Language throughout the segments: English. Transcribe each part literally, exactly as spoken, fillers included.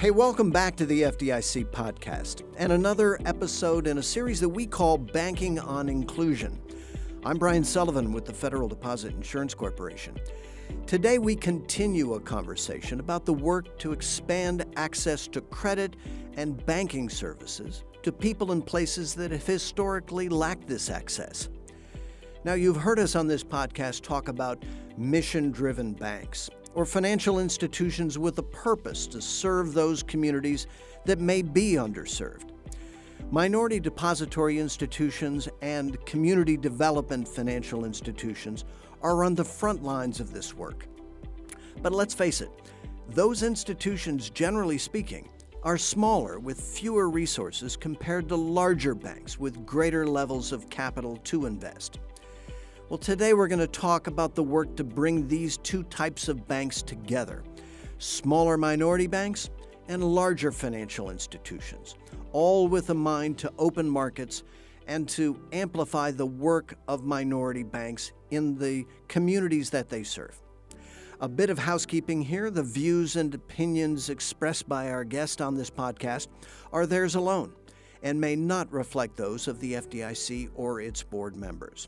Hey, welcome back to the F D I C podcast and another episode in a series that we call Banking on Inclusion. I'm Brian Sullivan with the Federal Deposit Insurance Corporation. Today we continue a conversation about the work to expand access to credit and banking services to people in places that have historically lacked this access. Now, you've heard us on this podcast talk about mission-driven banks, or financial institutions with a purpose to serve those communities that may be underserved. Minority depository institutions and community development financial institutions are on the front lines of this work. But let's face it, those institutions, generally speaking, are smaller with fewer resources compared to larger banks with greater levels of capital to invest. Well, today we're going to talk about the work to bring these two types of banks together, smaller minority banks and larger financial institutions, all with a mind to open markets and to amplify the work of minority banks in the communities that they serve. A bit of housekeeping here. The views and opinions expressed by our guest on this podcast are theirs alone and may not reflect those of the F D I C or its board members.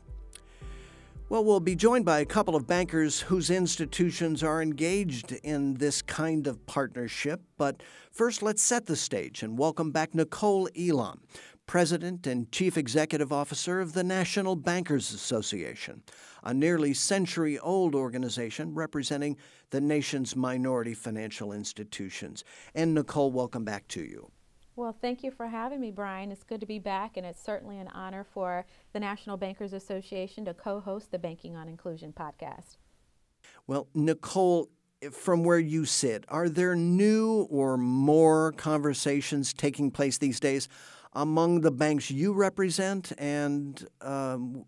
Well, we'll be joined by a couple of bankers whose institutions are engaged in this kind of partnership. But first, let's set the stage and welcome back Nicole Elam, President and Chief Executive Officer of the National Bankers Association, a nearly century-old organization representing the nation's minority financial institutions. And Nicole, welcome back to you. Well, thank you for having me, Brian. It's good to be back, and it's certainly an honor for the National Bankers Association to co-host the Banking on Inclusion podcast. Well, Nicole, from where you sit, are there new or more conversations taking place these days among the banks you represent and um,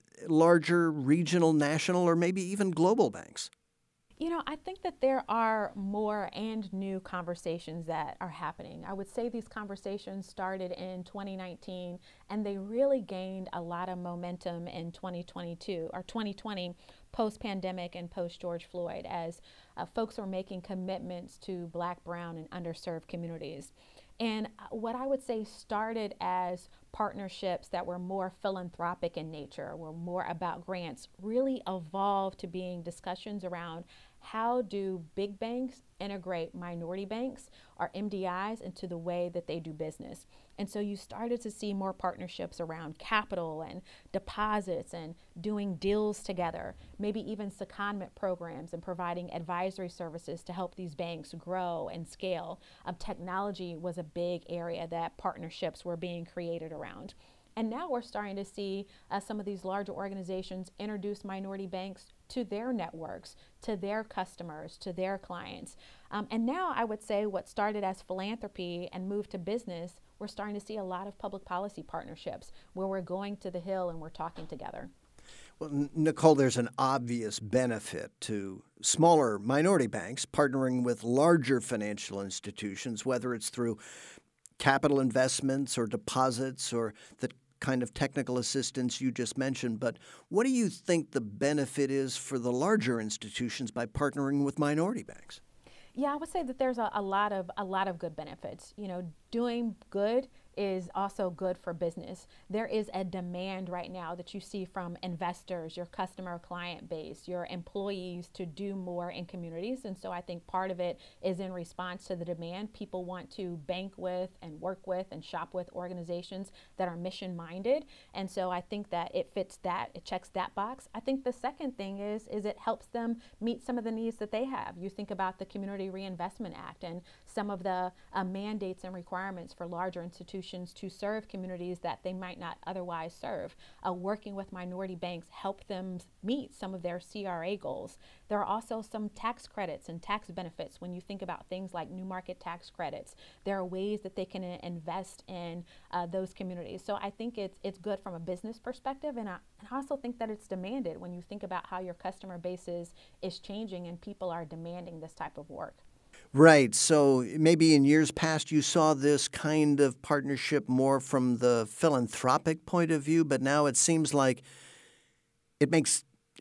larger regional, national, or maybe even global banks? You know, I think that there are more and new conversations that are happening. I would say these conversations started in twenty nineteen, and they really gained a lot of momentum in twenty twenty-two or twenty twenty, post-pandemic and post-George Floyd, as uh, folks were making commitments to Black, brown, and underserved communities. And what I would say started as partnerships that were more philanthropic in nature, were more about grants, really evolved to being discussions around how do big banks integrate minority banks or M D Is into the way that they do business. And so you started to see more partnerships around capital and deposits and doing deals together, maybe even secondment programs and providing advisory services to help these banks grow and scale. Um, technology was a big area that partnerships were being created around. And now we're starting to see uh, some of these larger organizations introduce minority banks to their networks, to their customers, to their clients. Um, and now I would say what started as philanthropy and moved to business, we're starting to see a lot of public policy partnerships where we're going to the Hill and we're talking together. Well, Nicole, there's an obvious benefit to smaller minority banks partnering with larger financial institutions, whether it's through capital investments or deposits or the kind of technical assistance you just mentioned. But what do you think the benefit is for the larger institutions by partnering with minority banks? Yeah, I would say that there's a, a lot of a lot of good benefits. You know, doing good is also good for business. There is a demand right now that you see from investors, your customer client base, your employees to do more in communities. And so I think part of it is in response to the demand. People want to bank with and work with and shop with organizations that are mission minded. And so I think that it fits that, it checks that box. I think the second thing is, is it helps them meet some of the needs that they have. You think about the Community Reinvestment Act and some of the uh, mandates and requirements for larger institutions to serve communities that they might not otherwise serve. Uh, working with minority banks help them meet some of their C R A goals. There are also some tax credits and tax benefits when you think about things like new market tax credits. There are ways that they can uh, invest in uh, those communities. So I think it's it's good from a business perspective, and I, and I also think that it's demanded when you think about how your customer base is, is changing and people are demanding this type of work. Right. So maybe in years past you saw this kind of partnership more from the philanthropic point of view, but now it seems like it makes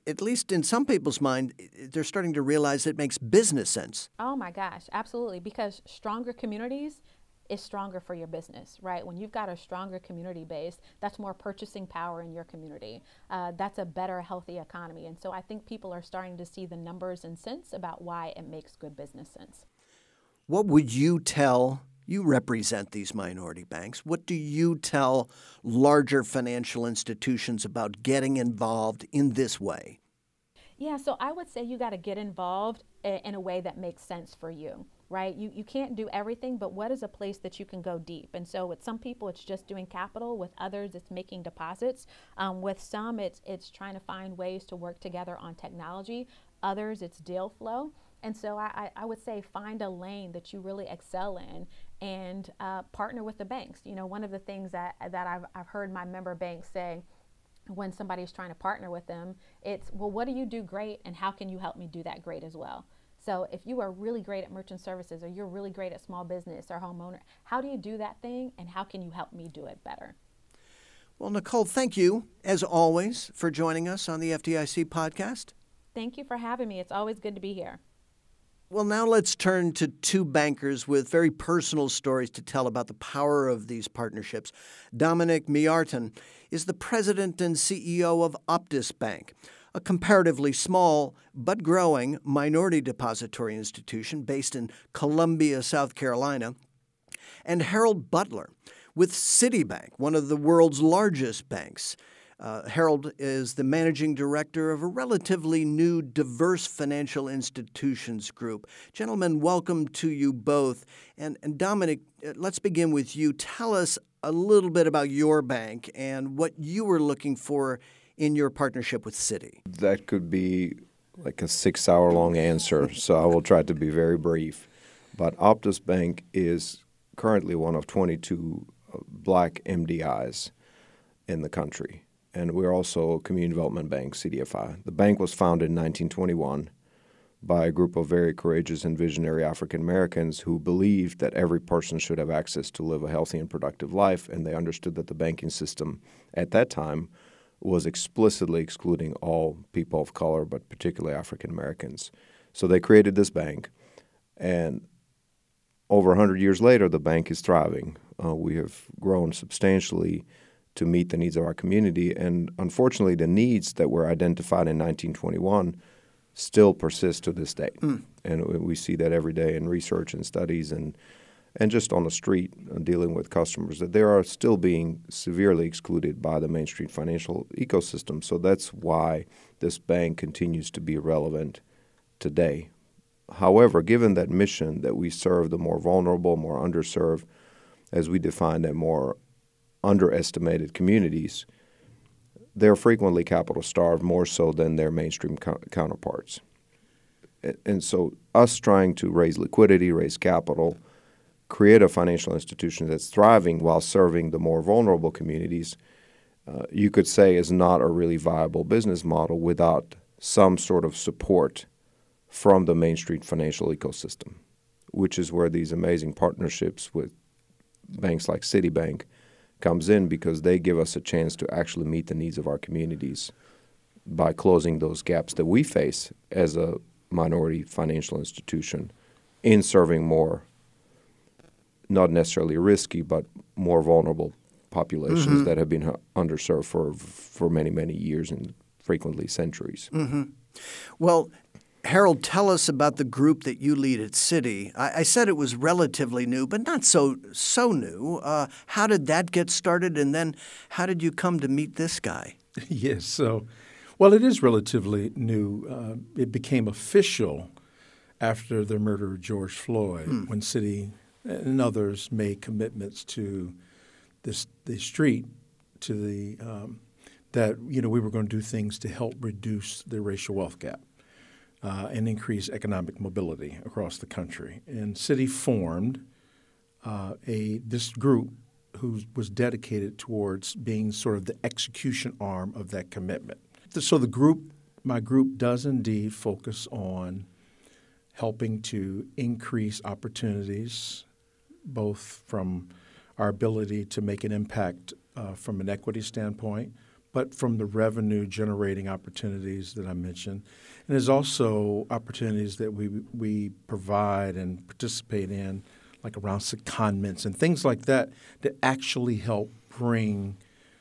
at least in some people's mind, they're starting to realize it makes business sense. Oh my gosh, absolutely. Because stronger communities is stronger for your business, right? When you've got a stronger community base, that's more purchasing power in your community. Uh, that's a better, healthy economy. And so I think people are starting to see the numbers and sense about why it makes good business sense. What would you tell, you represent these minority banks, what do you tell larger financial institutions about getting involved in this way? Yeah, so I would say you got to get involved in a way that makes sense for you, right? You you can't do everything, but what is a place that you can go deep? And so with some people, it's just doing capital. With others, it's making deposits. Um, with some, it's it's trying to find ways to work together on technology. Others, it's deal flow. And so I, I would say find a lane that you really excel in and uh, partner with the banks. You know, one of the things that, that I've, I've heard my member banks say when somebody's trying to partner with them, it's, well, what do you do great and how can you help me do that great as well? So if you are really great at merchant services or you're really great at small business or homeowner, how do you do that thing and how can you help me do it better? Well, Nicole, thank you, as always, for joining us on the F D I C podcast. Thank you for having me. It's always good to be here. Well, now let's turn to two bankers with very personal stories to tell about the power of these partnerships. Dominic Miartin is the president and C E O of Optus Bank, a comparatively small but growing minority depository institution based in Columbia, South Carolina. And Harold Butler with Citibank, one of the world's largest banks. Uh, Harold is the managing director of a relatively new diverse financial institutions group. Gentlemen, welcome to you both. And, and Dominic, uh, let's begin with you. Tell us a little bit about your bank and what you were looking for in your partnership with Citi. That could be like a six-hour-long answer, so I will try to be very brief. But Optus Bank is currently one of twenty-two black M D Is in the country. And we're also a community development bank, C D F I. The bank was founded in nineteen twenty-one by a group of very courageous and visionary African Americans who believed that every person should have access to live a healthy and productive life, and they understood that the banking system at that time was explicitly excluding all people of color, but particularly African Americans. So they created this bank, and over one hundred years later, the bank is thriving. Uh, we have grown substantially to meet the needs of our community. And unfortunately, the needs that were identified in nineteen twenty-one still persist to this day. Mm. And we see that every day in research and studies and and just on the street uh, dealing with customers, that they are still being severely excluded by the Main Street financial ecosystem. So that's why this bank continues to be relevant today. However, given that mission that we serve the more vulnerable, more underserved, as we define them, more underestimated communities, they're frequently capital starved more so than their mainstream co- counterparts. And, and so us trying to raise liquidity, raise capital, create a financial institution that's thriving while serving the more vulnerable communities, uh, you could say is not a really viable business model without some sort of support from the Main Street financial ecosystem, which is where these amazing partnerships with banks like Citibank comes in, because they give us a chance to actually meet the needs of our communities by closing those gaps that we face as a minority financial institution in serving more, not necessarily risky, but more vulnerable populations mm-hmm. that have been underserved for for many, many years and frequently centuries. Mm-hmm. Well, Harold, tell us about the group that you lead at Citi. I, I said it was relatively new, but not so so new. Uh, how did that get started, and then how did you come to meet this guy? Yes, so, well, it is relatively new. Uh, it became official after the murder of George Floyd, hmm. when Citi and others made commitments to this the street, to the um, that you know we were going to do things to help reduce the racial wealth gap. Uh, and increase economic mobility across the country. And Citi formed uh, a this group who was dedicated towards being sort of the execution arm of that commitment. So the group, my group, does indeed focus on helping to increase opportunities, both from our ability to make an impact uh, from an equity standpoint, but from the revenue-generating opportunities that I mentioned. And there's also opportunities that we we provide and participate in, like around secondments and things like that, that actually help bring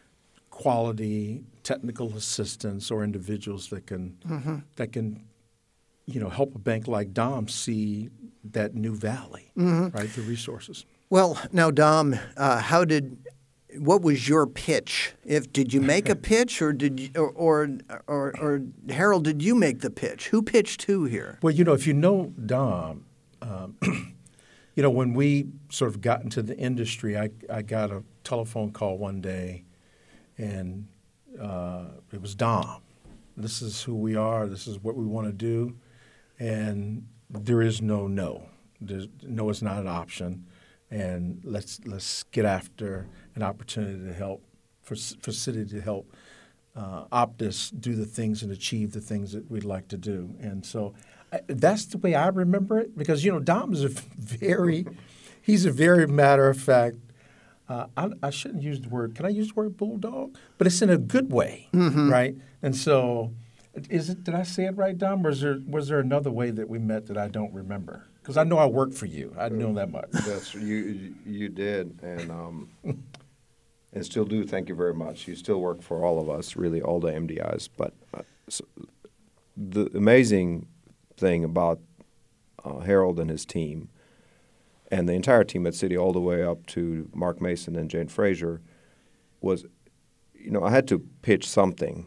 quality technical assistance or individuals that can mm-hmm. that can, you know, help a bank like Dom see that new valley, mm-hmm. right? The resources. Well, now, Dom, uh, how did what was your pitch? If did you make a pitch, or did you, or, or or or Harold, did you make the pitch? Who pitched who here? Well, you know, if you know Dom, um, you know, when we sort of got into the industry, I I got a telephone call one day, and uh, it was Dom. This is who we are. This is what we want to do, and there is no no. There's, no is not an option, and let's let's get after an opportunity to help for for Citi to help uh, Optus do the things and achieve the things that we'd like to do. And so I, that's the way I remember it, because you know Dom is a very he's a very matter of fact. Uh, I, I shouldn't use the word. Can I use the word bulldog? But it's in a good way, mm-hmm. right? And so, is it? Did I say it right, Dom? Or was there was there another way that we met that I don't remember? Because I know I worked for you. I know that much. That's you. You did, and um, and still do. Thank you very much. You still work for all of us, really, all the M D Is. But uh, so the amazing thing about uh, Harold and his team, and the entire team at Citi, all the way up to Mark Mason and Jane Frazier, was, you know, I had to pitch something,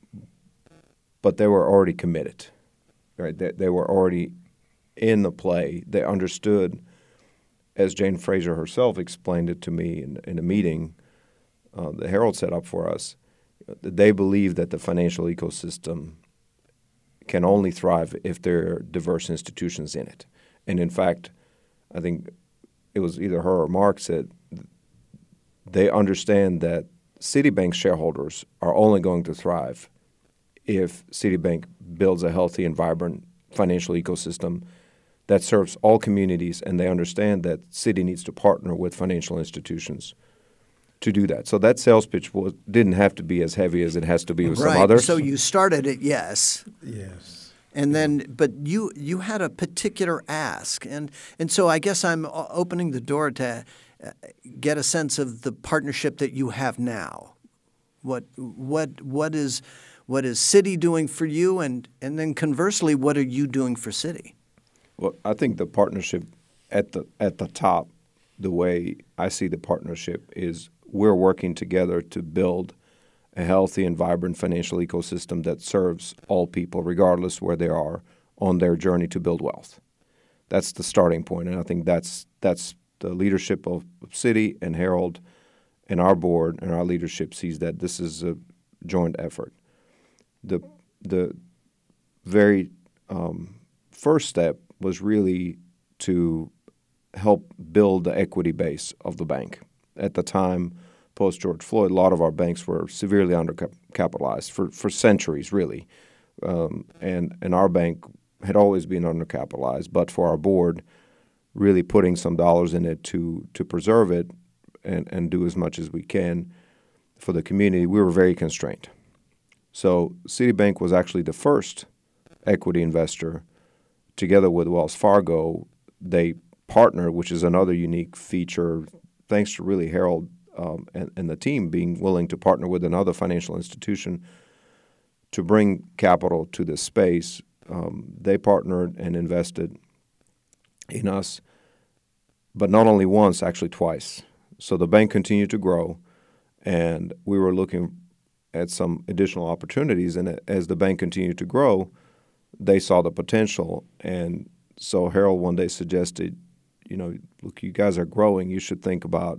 but they were already committed, right? They, they were already in the play. They understood, as Jane Frazier herself explained it to me in, in a meeting uh, that Harold set up for us, that they believe that the financial ecosystem can only thrive if there are diverse institutions in it. And in fact, I think it was either her or Mark said they understand that Citibank shareholders are only going to thrive if Citibank builds a healthy and vibrant financial ecosystem that serves all communities, and they understand that Citi needs to partner with financial institutions to do that. So that sales pitch was, didn't have to be as heavy as it has to be with right. some others. So you started at yes. Yes. And then, but you you had a particular ask, and and so I guess I'm opening the door to get a sense of the partnership that you have now. What what what is what is Citi doing for you, and and then conversely, what are you doing for Citi? Well, I think the partnership at the at the top, the way I see the partnership is we're working together to build a healthy and vibrant financial ecosystem that serves all people, regardless where they are on their journey to build wealth. That's the starting point, and I think that's that's the leadership of, of Citi and Harold and our board and our leadership sees that this is a joint effort. The the very um, first step was really to help build the equity base of the bank. At the time, post George Floyd, a lot of our banks were severely undercapitalized for, for centuries, really. Um, and, and our bank had always been undercapitalized, but for our board, really putting some dollars in it to to preserve it and, and do as much as we can for the community, we were very constrained. So Citibank was actually the first equity investor. Together with Wells Fargo, they partnered, which is another unique feature, thanks to really Harold Um, and, and the team being willing to partner with another financial institution to bring capital to this space. Um, they partnered and invested in us, but not only once, actually twice. So the bank continued to grow, and we were looking at some additional opportunities. And as the bank continued to grow, they saw the potential. And so Harold one day suggested, you know, look, you guys are growing. You should think about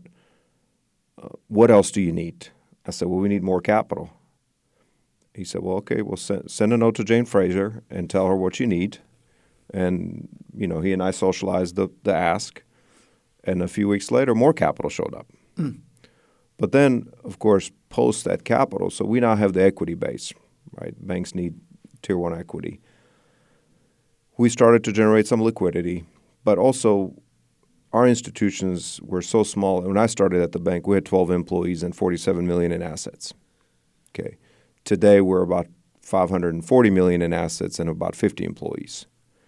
Uh, what else do you need? I said, well, we need more capital. He said, well, okay, we'll send, send a note to Jane Frazier and tell her what you need. And, you know, he and I socialized the, the ask. And a few weeks later, more capital showed up. Mm. But then, of course, post that capital, so we now have the equity base, right? Banks need tier one equity. We started to generate some liquidity, but also our institutions were so small. When I started at the bank, we had twelve employees and forty-seven million dollars in assets. Okay. Today we're about five hundred forty million dollars in assets and about fifty employees.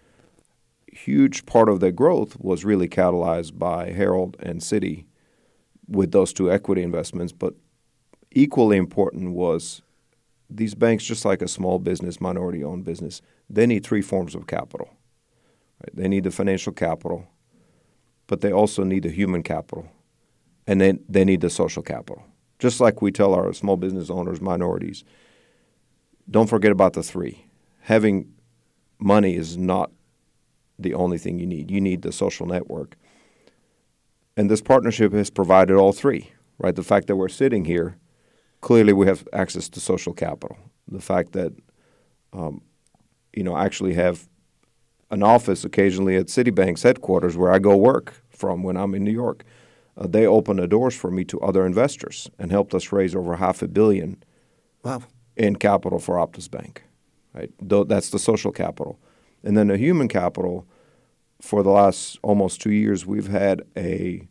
Huge part of the growth was really catalyzed by Herald and Citi with those two equity investments, but equally important was these banks, just like a small business, minority-owned business, they need three forms of capital. Right? They need the financial capital, but they also need the human capital, and then they need the social capital. Just like we tell our small business owners, minorities, don't forget about the three. Having money is not the only thing you need. You need the social network. And this partnership has provided all three, right? The fact that we're sitting here, clearly we have access to social capital. The fact that, um, you know, I actually have an office occasionally at Citibank's headquarters where I go work from when I'm in New York. Uh, they open the doors for me to other investors and helped us raise over half a billion wow. in capital for Optus Bank. Right? Though that's the social capital. And then the human capital, for the last almost two years, we've had a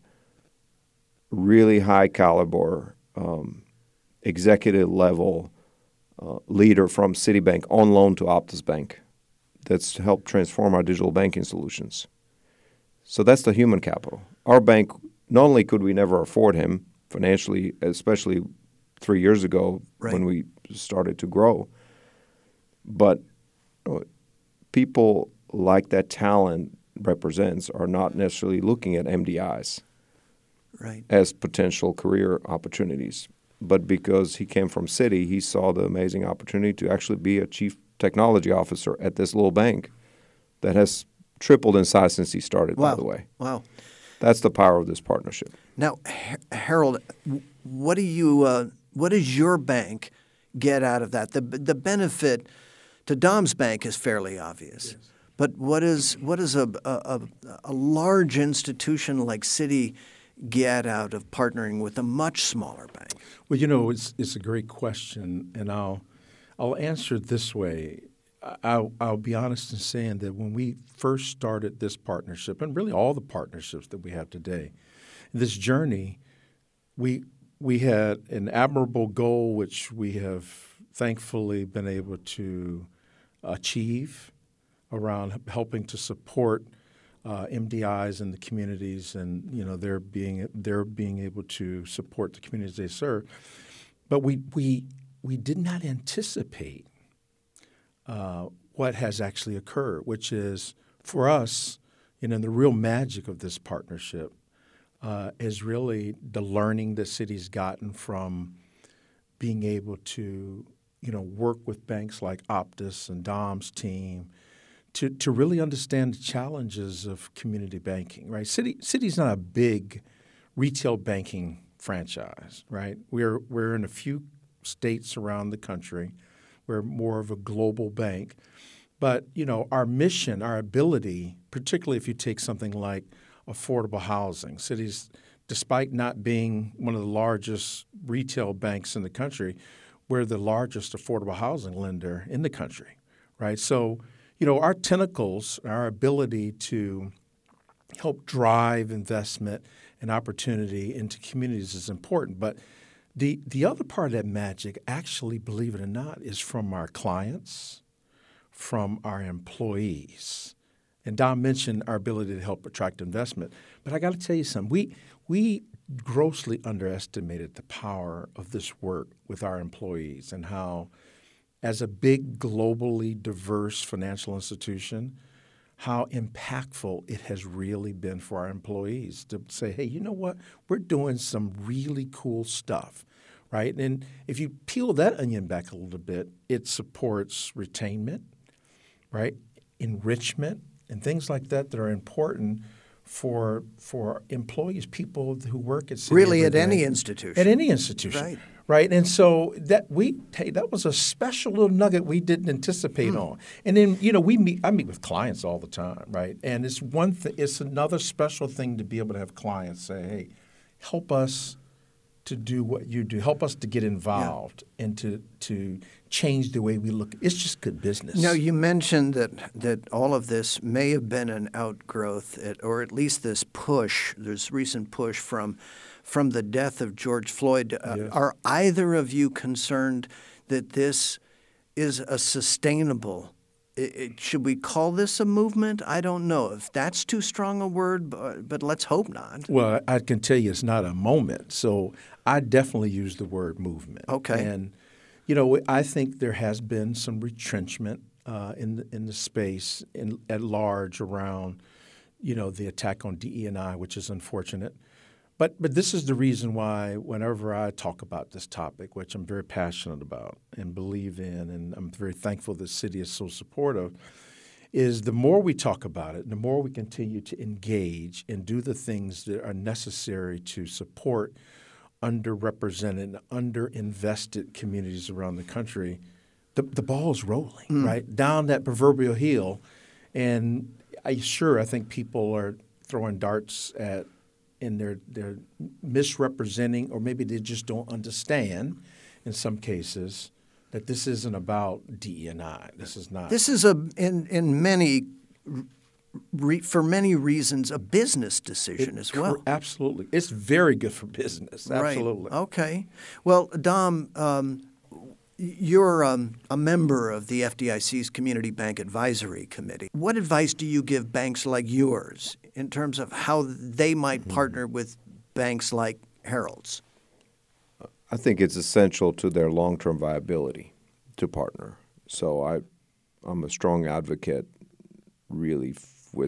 really high caliber um, executive level uh, leader from Citibank on loan to Optus Bank that's helped transform our digital banking solutions. So that's the human capital. Our bank, not only could we never afford him financially, especially three years ago right. when we started to grow, but uh, people like that talent represents are not necessarily looking at M D Is right. as potential career opportunities. But because he came from Citi, he saw the amazing opportunity to actually be a chief technology officer at this little bank that has tripled in size since he started, wow. by the way. Wow. That's the power of this partnership. Now, Harold, what do you, uh, what does your bank get out of that? The the benefit to Dom's bank is fairly obvious. Yes. But what is what does a, a a large institution like Citi get out of partnering with a much smaller bank? Well, you know, it's it's a great question, and I'll I'll answer it this way. I'll, I'll be honest in saying that when we first started this partnership, and really all the partnerships that we have today, this journey, we we had an admirable goal which we have thankfully been able to achieve around helping to support uh, M D Is in the communities, and you know they're being they're being able to support the communities they serve. But we we we did not anticipate uh, what has actually occurred, which is for us, you know, the real magic of this partnership uh, is really the learning that Citi's gotten from being able to you know work with banks like Optus and Dom's team. To, to really understand the challenges of community banking, right? Citi Citi's not a big retail banking franchise, right? We're we're in a few states around the country. We're more of a global bank, but you know our mission, our ability, particularly if you take something like affordable housing, Citi's, despite not being one of the largest retail banks in the country, we're the largest affordable housing lender in the country, right? So you know, our tentacles, our ability to help drive investment and opportunity into communities is important. But the the other part of that magic, actually, believe it or not, is from our clients, from our employees. And Dom mentioned our ability to help attract investment. But I got to tell you something. We we grossly underestimated the power of this work with our employees and how, as a big, globally diverse financial institution, how impactful it has really been for our employees to say, hey, you know what? We're doing some really cool stuff, right? And if you peel that onion back a little bit, it supports retainment, right? Enrichment, and things like that that are important for for employees, people who work at Citi really at every any day. institution. At any institution. Right. Right, and so that we hey, that was a special little nugget we didn't anticipate mm. on. And then you know we meet I meet with clients all the time, right? And it's one th- it's another special thing to be able to have clients say, hey, help us to do what you do, help us to get involved yeah. and to to change the way we look. It's just good business. Now you mentioned that that all of this may have been an outgrowth, at, or at least this push, this recent push from. From the death of George Floyd. Uh, yes. Are either of you concerned that this is a sustainable, it, it, should we call this a movement? I don't know if that's too strong a word, but, but let's hope not. Well, I can tell you it's not a moment. So I definitely use the word movement. Okay. And, you know, I think there has been some retrenchment uh, in, the, in the space in, at large around, you know, the attack on D E and I, which is unfortunate. But but this is the reason why whenever I talk about this topic, which I'm very passionate about and believe in, and I'm very thankful the city is so supportive, is the more we talk about it, the more we continue to engage and do the things that are necessary to support underrepresented, underinvested communities around the country, the, the ball's rolling, mm. right, down that proverbial hill. And I sure I think people are throwing darts at and they're they're misrepresenting, or maybe they just don't understand in some cases that this isn't about D E and I. This is not. This is a in in many re, for many reasons a business decision it, as well. Absolutely, it's very good for business. Absolutely. Right. Okay. Well, Dom, um, you're um, a member of the F D I C's Community Bank Advisory Committee. What advice do you give banks like yours in terms of how they might mm-hmm. partner with banks like Herald's? I think it's essential to their long-term viability to partner. So I, I'm a strong advocate, really, f- with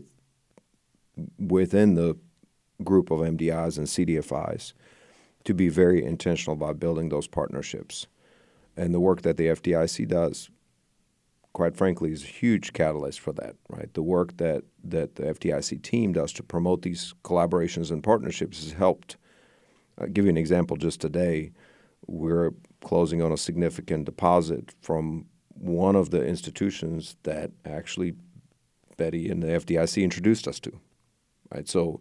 within the group of M D Is and C D F Is to be very intentional about building those partnerships. And the work that the F D I C does, quite frankly, is a huge catalyst for that, right? The work that, that the F D I C team does to promote these collaborations and partnerships has helped. I'll give you an example just today. We're closing on a significant deposit from one of the institutions that actually Betty and the F D I C introduced us to, right? So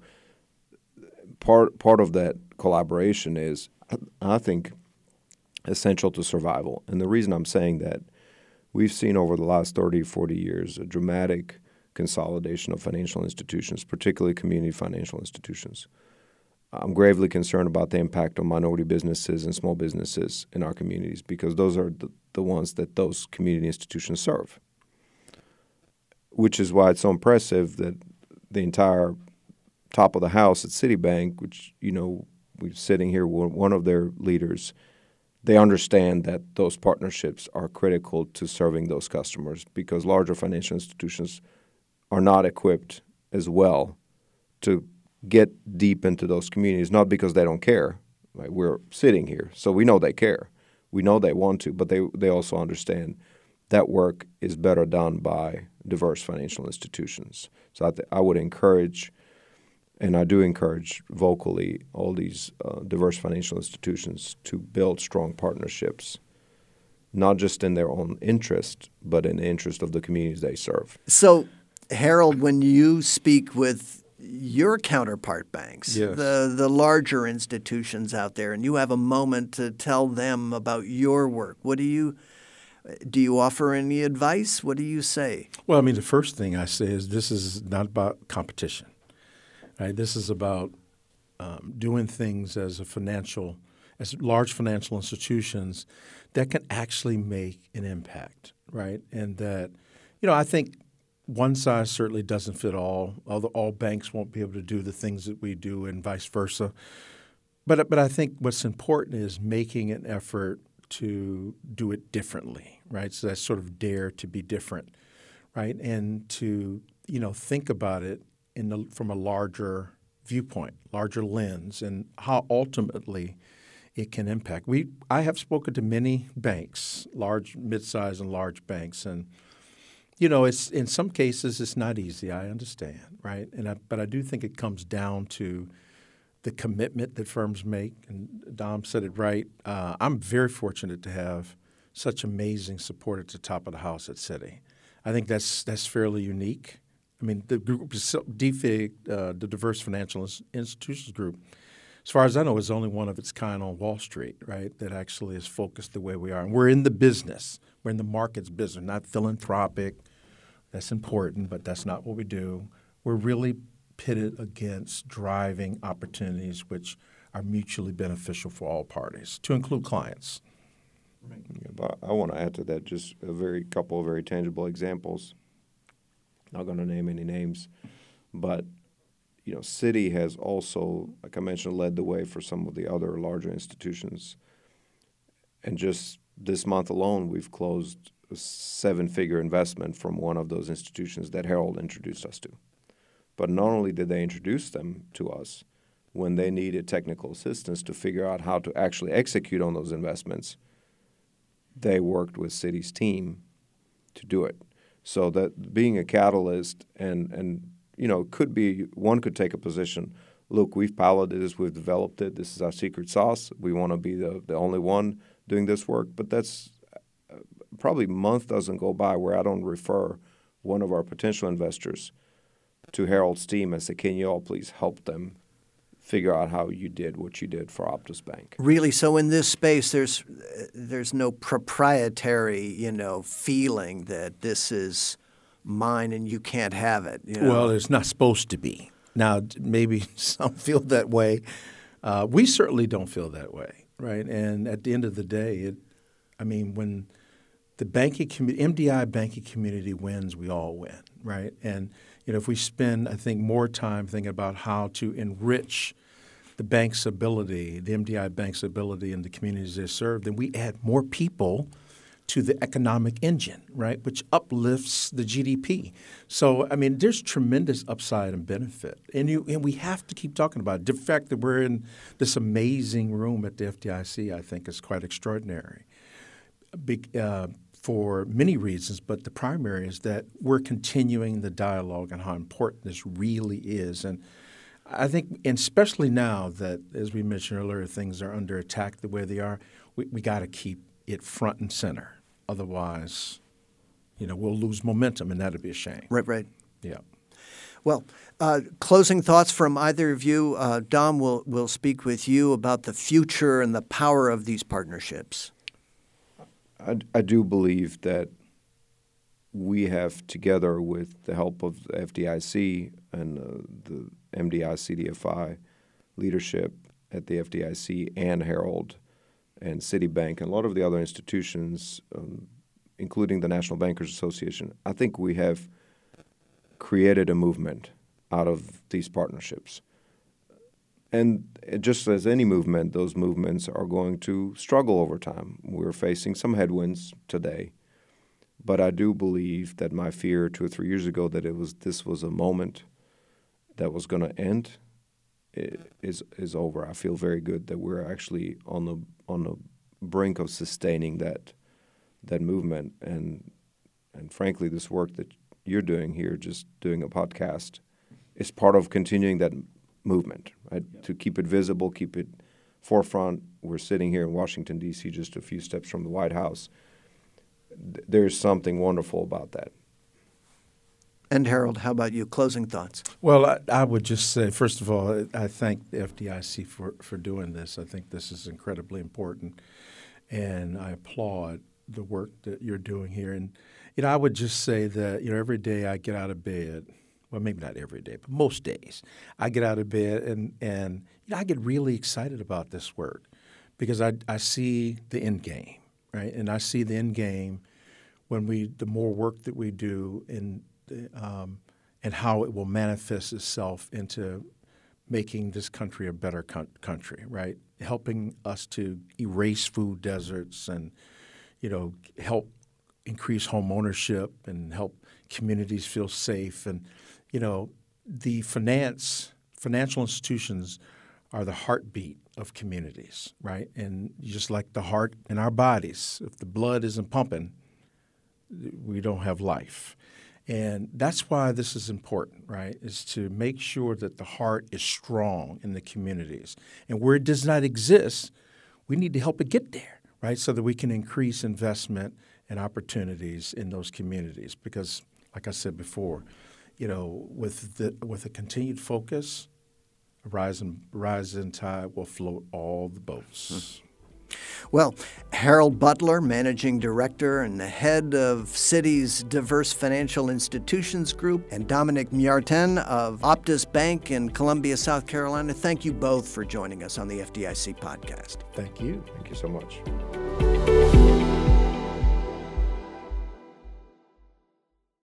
part part of that collaboration is, I think, essential to survival. And the reason I'm saying that, we've seen over the last thirty, forty years a dramatic consolidation of financial institutions, particularly community financial institutions. I'm gravely concerned about the impact on minority businesses and small businesses in our communities because those are the, the ones that those community institutions serve, which is why it's so impressive that the entire top of the house at Citibank, which, you know, we're sitting here with one of their leaders, they understand that those partnerships are critical to serving those customers because larger financial institutions are not equipped as well to get deep into those communities, not because they don't care. Right? We're sitting here, so we know they care. We know they want to, but they, they also understand that work is better done by diverse financial institutions. So I, th- I would encourage, and I do encourage vocally, all these uh, diverse financial institutions to build strong partnerships, not just in their own interest, but in the interest of the communities they serve. So, Harold, when you speak with your counterpart banks, yes. the, the larger institutions out there, and you have a moment to tell them about your work, what do you do you offer any advice? What do you say? Well, I mean, the first thing I say is this is not about competition. Right? This is about um, doing things as a financial, as large financial institutions that can actually make an impact, right? And that, you know, I think one size certainly doesn't fit all. Although all banks won't be able to do the things that we do, and vice versa. But but I think what's important is making an effort to do it differently, right? So that's sort of dare to be different, right? And to, you know, think about it in the, from a larger viewpoint, larger lens, and how ultimately it can impact. We I have spoken to many banks, large, mid-sized, and large banks, and you know, it's in some cases it's not easy. I understand, right? And I, but I do think it comes down to the commitment that firms make. And Dom said it right. Uh, I'm very fortunate to have such amazing support at the top of the house at Citi. I think that's that's fairly unique. I mean, the group, D F I G, uh, the Diverse Financial Institutions Group, as far as I know, is only one of its kind on Wall Street, right, that actually is focused the way we are. And we're in the business. We're in the markets business, not philanthropic. That's important, but that's not what we do. We're really pitted against driving opportunities which are mutually beneficial for all parties, to include clients. Yeah, but I want to add to that just a very couple of very tangible examples. Not going to name any names, but you know, Citi has also, like I mentioned, led the way for some of the other larger institutions. And just this month alone, we've closed a seven-figure investment from one of those institutions that Herald introduced us to. But not only did they introduce them to us, when they needed technical assistance to figure out how to actually execute on those investments, they worked with Citi's team to do it. So that being a catalyst and, and you know, could be, one could take a position, look, we've piloted this, we've developed it, this is our secret sauce, we want to be the, the only one doing this work. But that's uh, probably a month doesn't go by where I don't refer one of our potential investors to Herald's team and say, can you all please help them figure out how you did what you did for Optus Bank. Really? So in this space, there's there's no proprietary, you know, feeling that this is mine and you can't have it. You know? Well, it's not supposed to be. Now, maybe some feel that way. Uh, we certainly don't feel that way, right? And at the end of the day, it, I mean, when the banking community, M D I banking community wins, we all win, right? And you know, if we spend, I think, more time thinking about how to enrich the bank's ability, the M D I bank's ability in the communities they serve, then we add more people to the economic engine, right, which uplifts the G D P. So, I mean, there's tremendous upside and benefit. And you and we have to keep talking about it. The fact that we're in this amazing room at the F D I C, I think, is quite extraordinary. Big, uh, for many reasons, but the primary is that we're continuing the dialogue on how important this really is. And I think, and especially now that, as we mentioned earlier, things are under attack the way they are, we, we got to keep it front and center. Otherwise, you know, we'll lose momentum, and that'd be a shame. Right, right. Yeah. Well, uh, closing thoughts from either of you. Uh, Dom, will will speak with you about the future and the power of these partnerships. I, I do believe that we have, together with the help of the F D I C and uh, the M D I C D F I leadership at the F D I C and Herald and Citibank and a lot of the other institutions, um, including the National Bankers Association, I think we have created a movement out of these partnerships. And just as any movement, those movements are going to struggle over time. We're facing some headwinds today. But I do believe that my fear two or three years ago that it was this was a moment that was going to end is is over. I feel very good that we're actually on the on the brink of sustaining that that movement. And and frankly, this work that you're doing here, just doing a podcast, is part of continuing that movement, right? Yeah. To keep it visible, keep it forefront. We're sitting here in Washington, D C, just a few steps from the White House. Th- there's something wonderful about that. And Harold, how about you? Closing thoughts? Well, I, I would just say, first of all, I thank the F D I C for, for doing this. I think this is incredibly important, and I applaud the work that you're doing here. And you know, I would just say that you know, every day I get out of bed. Well, maybe not every day, but most days, I get out of bed and, and you know, I get really excited about this work because I, I see the end game, right? And I see the end game when we the more work that we do in um, and how it will manifest itself into making this country a better con- country, right? Helping us to erase food deserts and, you know, help increase home ownership and help communities feel safe. And, you know, the finance financial institutions are the heartbeat of communities, right? And just like the heart in our bodies, if the blood isn't pumping, we don't have life. And that's why this is important, right, is to make sure that the heart is strong in the communities. And where it does not exist, we need to help it get there, right, so that we can increase investment and opportunities in those communities. Because, like I said before, you know, with the with a continued focus, a rising, rising tide will float all the boats. Hmm. Well, Harold Butler, Managing Director and the head of Citi's Diverse Financial Institutions Group, and Dominic Miartin of Optus Bank in Columbia, South Carolina, thank you both for joining us on the F D I C podcast. Thank you. Thank you so much.